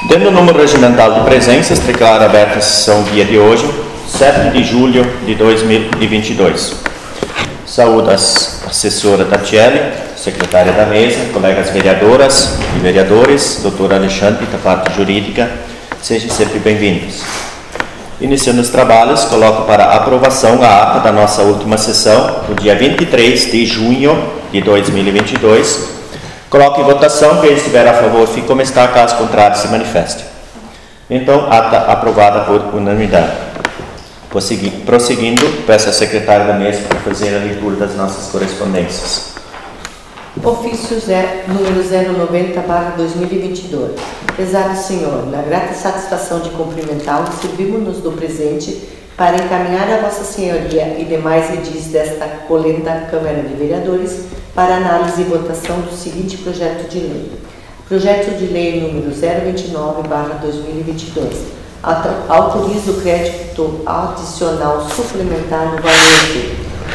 Tendo o número regimental de presenças, declaro aberta a sessão dia de hoje, 7 de julho de 2022. Saúdo a assessora Tatiele, secretária da mesa, colegas vereadoras e vereadores, doutor Alexandre, da parte jurídica, sejam sempre bem-vindos. Iniciando os trabalhos, coloco para aprovação a ata da nossa última sessão, do dia 23 de junho de 2022. Coloco em votação, quem estiver a favor fique como está, caso contrário se manifeste. Então, ata aprovada por unanimidade. Prosseguindo, peço à secretária da mesa para fazer a leitura das nossas correspondências. Ofício número 090/2022. Prezado Senhor, na grata satisfação de cumprimentá-lo, servimos-nos do presente para encaminhar a Vossa Senhoria e demais edis desta colenda Câmara de Vereadores para análise e votação do seguinte projeto de lei. Projeto de lei número 029/2022. Autoriza o crédito adicional suplementar no valor de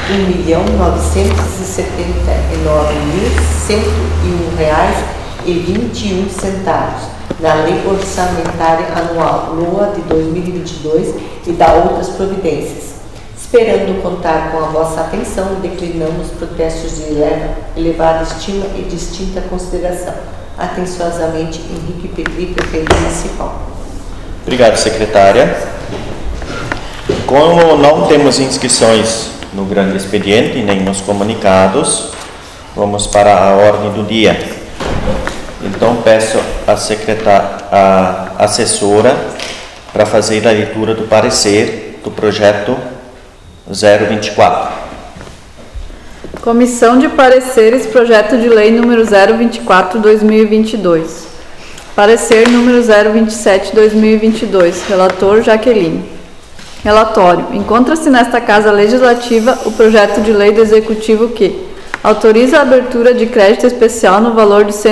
R$1.979.101,21 na Lei Orçamentária Anual LOA de 2022 e da outras providências. Esperando contar com a vossa atenção, declinamos protestos de elevada estima e distinta consideração. Atenciosamente, Henrique Petri, prefeito municipal. Obrigado, secretária. Como não temos inscrições no grande expediente nem nos comunicados, vamos para a ordem do dia. Então, peço à assessora para fazer a leitura do parecer do projeto 024. Comissão de Pareceres, projeto de lei número 024/2022. Parecer número 027/2022. Relator Jaqueline. Relatório. Encontra-se nesta Casa Legislativa o projeto de lei do Executivo que autoriza a abertura de crédito especial no valor de R$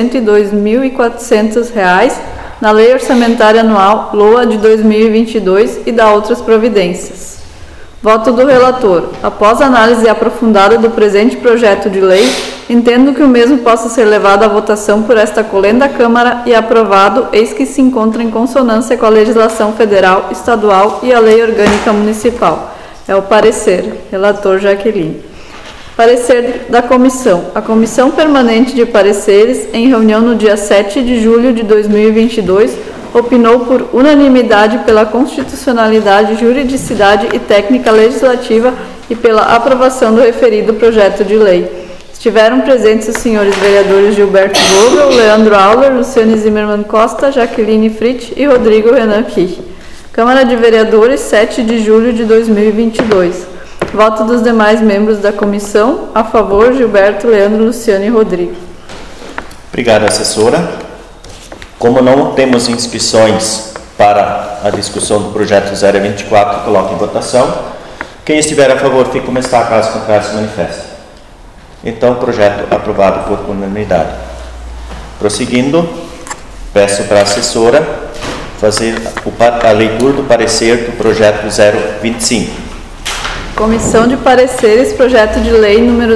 102.400 na Lei Orçamentária Anual LOA de 2022 e da outras providências. Voto do relator. Após análise aprofundada do presente projeto de lei, entendo que o mesmo possa ser levado à votação por esta colenda Câmara e aprovado, eis que se encontra em consonância com a legislação federal, estadual e a lei orgânica municipal. É o parecer. Relator Jaqueline. Parecer da Comissão. A Comissão Permanente de Pareceres, em reunião no dia 7 de julho de 2022, opinou por unanimidade pela constitucionalidade, juridicidade e técnica legislativa e pela aprovação do referido projeto de lei. Estiveram presentes os senhores vereadores Gilberto Vogel, Leandro Auler, Luciane Zimmermann Costa, Jaqueline Fritz e Rodrigo Renan Kirch. Câmara de Vereadores, 7 de julho de 2022. Voto dos demais membros da comissão. A favor, Gilberto, Leandro, Luciane e Rodrigo. Obrigado, assessora. Como não temos inscrições para a discussão do projeto 024, coloco em votação. Quem estiver a favor, fique como está, caso contrário se manifeste. Então, projeto aprovado por unanimidade. Prosseguindo, peço para a assessora fazer a leitura do parecer do projeto 025. Comissão de Pareceres, projeto de lei número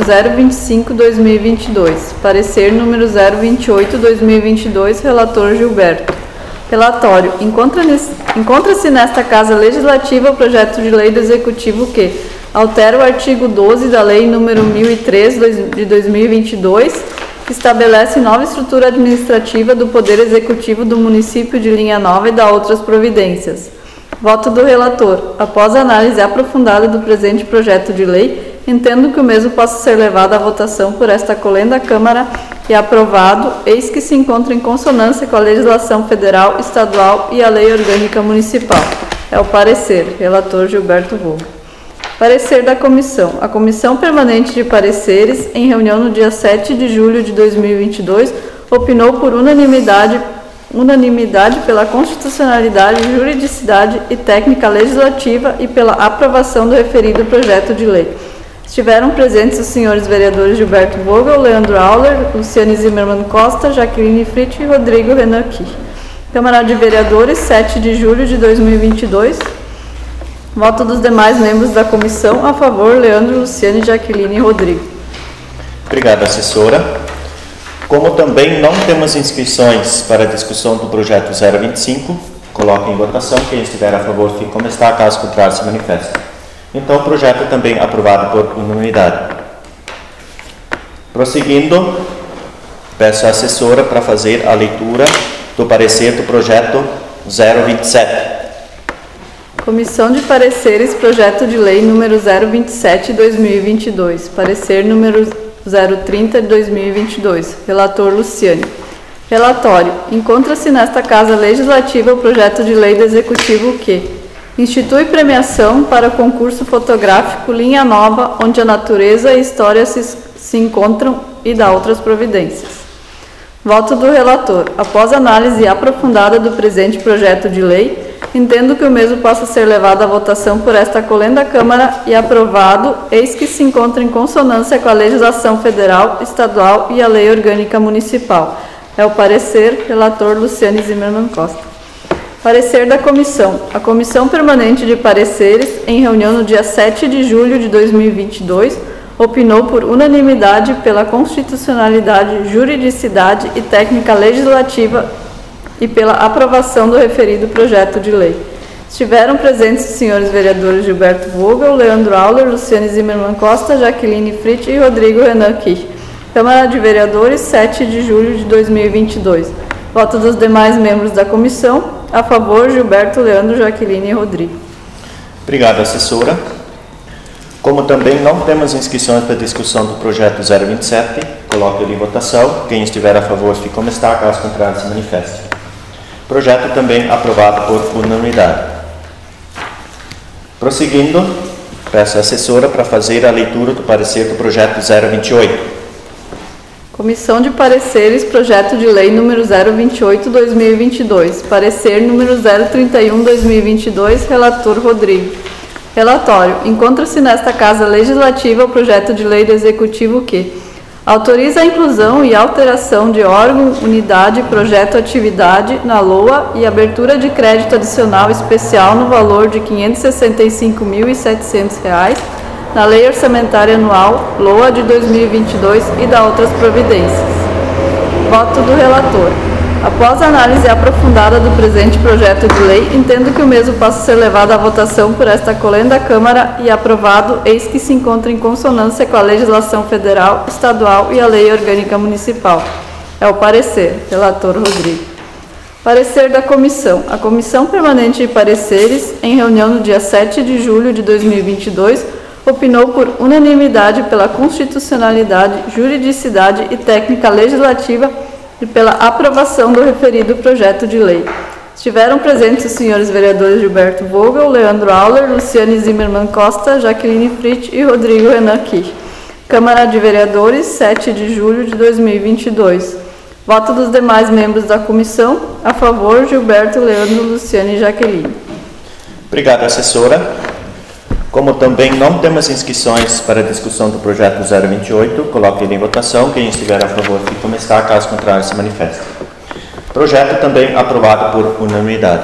025/2022. Parecer número 028/2022, relator Gilberto. Relatório. Encontra-se nesta Casa Legislativa o projeto de lei do Executivo que altera o artigo 12 da Lei número 1003 de 2022, que estabelece nova estrutura administrativa do Poder Executivo do município de Linha Nova e da outras providências. Voto do relator. Após a análise aprofundada do presente projeto de lei, entendo que o mesmo possa ser levado à votação por esta colenda Câmara e aprovado, eis que se encontra em consonância com a legislação federal, estadual e a lei orgânica municipal. É o parecer. Relator Gilberto Vogel. Parecer da Comissão. A Comissão Permanente de Pareceres, em reunião no dia 7 de julho de 2022, opinou por unanimidade pela constitucionalidade, juridicidade e técnica legislativa e pela aprovação do referido projeto de lei. Estiveram presentes os senhores vereadores Gilberto Vogel, Leandro Auler, Luciane Zimmermann Costa, Jaqueline Fritz e Rodrigo Renan Kirch. Câmara de Vereadores, 7 de julho de 2022. Voto dos demais membros da comissão. A favor, Leandro, Luciane, Jaqueline e Rodrigo. Obrigado, assessora. Como também não temos inscrições para a discussão do projeto 025, coloque em votação. Quem estiver a favor, fique como está. Caso contrário, se manifeste. Então, o projeto também aprovado por unanimidade. Prosseguindo, peço à assessora para fazer a leitura do parecer do projeto 027. Comissão de Pareceres, projeto de lei número 027/2022, parecer número 030/2022, relator Luciane. Relatório: encontra-se nesta Casa Legislativa o projeto de lei do Executivo que institui premiação para concurso fotográfico Linha Nova, onde a natureza e a história se encontram, e dá outras providências. Voto do relator. Após análise aprofundada do presente projeto de lei, entendo que o mesmo possa ser levado à votação por esta colenda Câmara e aprovado, eis que se encontra em consonância com a legislação federal, estadual e a lei orgânica municipal. É o parecer, relator Luciane Zimmermann Costa. Parecer da Comissão. A Comissão Permanente de Pareceres, em reunião no dia 7 de julho de 2022, opinou por unanimidade pela constitucionalidade, juridicidade e técnica legislativa e pela aprovação do referido projeto de lei. Estiveram presentes os senhores vereadores Gilberto Vogel, Leandro Auler, Luciane Zimmermann Costa, Jaqueline Fritz e Rodrigo Renan Kirch. Câmara de Vereadores, 7 de julho de 2022. Voto dos demais membros da comissão. A favor, Gilberto, Leandro, Jaqueline e Rodrigo. Obrigado, assessora. Como também não temos inscrições para a discussão do projeto 027, coloque ele em votação. Quem estiver a favor, fique como está. Caso contrário, se manifeste. Projeto também aprovado por unanimidade. Prosseguindo, peço à assessora para fazer a leitura do parecer do projeto 028. Comissão de Pareceres, projeto de lei número 028/2022, parecer número 031/2022, relator Rodrigo. Relatório: encontra-se nesta Casa Legislativa o projeto de lei do Executivo que autoriza a inclusão e alteração de órgão, unidade, projeto, atividade na LOA e abertura de crédito adicional especial no valor de R$ 565.700 na Lei Orçamentária Anual LOA de 2022 e dá outras providências. Voto do relator. Após a análise aprofundada do presente projeto de lei, entendo que o mesmo possa ser levado à votação por esta colenda Câmara e aprovado, eis que se encontra em consonância com a legislação federal, estadual e a lei orgânica municipal. É o parecer. Relator Rodrigo. Parecer da Comissão. A Comissão Permanente de Pareceres, em reunião no dia 7 de julho de 2022, opinou por unanimidade pela constitucionalidade, juridicidade e técnica legislativa e pela aprovação do referido projeto de lei. Estiveram presentes os senhores vereadores Gilberto Vogel, Leandro Auler, Luciane Zimmermann Costa, Jaqueline Fritz e Rodrigo Renan Kirch. Câmara de Vereadores, 7 de julho de 2022. Voto dos demais membros da comissão. A favor, Gilberto, Leandro, Luciane e Jaqueline. Obrigado, assessora. Como também não temos inscrições para a discussão do projeto 028, coloque ele em votação. Quem estiver a favor, fique como está. Caso contrário, se manifeste. Projeto também aprovado por unanimidade.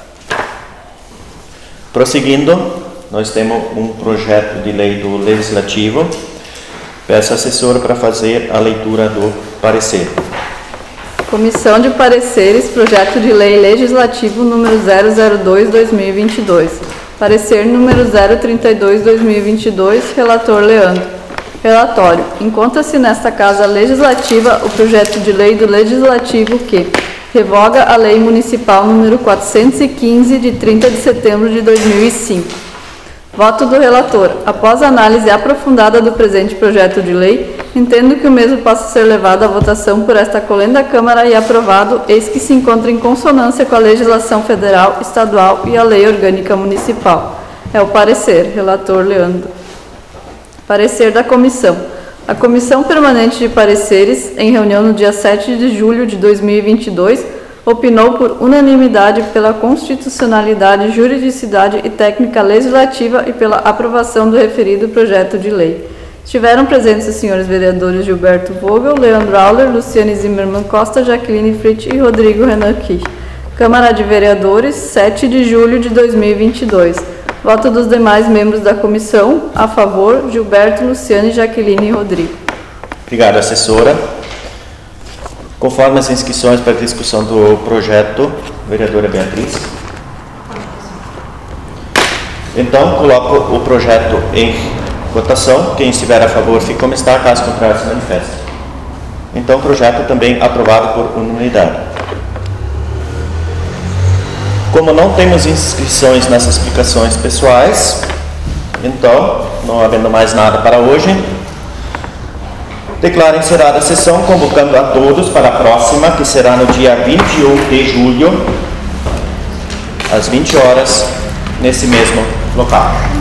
Prosseguindo, nós temos um projeto de lei do Legislativo. Peço à assessora para fazer a leitura do parecer. Comissão de Pareceres, projeto de lei legislativo número 002/2022. Parecer número 032/2022, relator Leandro. Relatório: encontra-se nesta Casa Legislativa o projeto de lei do Legislativo que revoga a Lei Municipal número 415 de 30 de setembro de 2005. Voto do relator. Após a análise aprofundada do presente projeto de lei, entendo que o mesmo possa ser levado à votação por esta colenda Câmara e aprovado, eis que se encontra em consonância com a legislação federal, estadual e a lei orgânica municipal. É o parecer. Relator Leandro. Parecer da Comissão. A Comissão Permanente de Pareceres, em reunião no dia 7 de julho de 2022, opinou por unanimidade pela constitucionalidade, juridicidade e técnica legislativa e pela aprovação do referido projeto de lei. Estiveram presentes os senhores vereadores Gilberto Vogel, Leandro Auler, Luciane Zimmermann Costa, Jaqueline Fritz e Rodrigo Renan Kirch. Câmara de Vereadores, 7 de julho de 2022. Voto dos demais membros da comissão. A favor, Gilberto, Luciane, Jaqueline e Rodrigo. Obrigado, assessora. Conforme as inscrições para discussão do projeto, vereadora Beatriz. Então, coloco o projeto em votação. Quem estiver a favor, fica como está. Caso contrário, se manifesta. Então, o projeto também aprovado por unanimidade. Como não temos inscrições nas explicações pessoais, então, não havendo mais nada para hoje, declaro encerrada a sessão, convocando a todos para a próxima, que será no dia 21 de julho, às 20 horas, nesse mesmo local.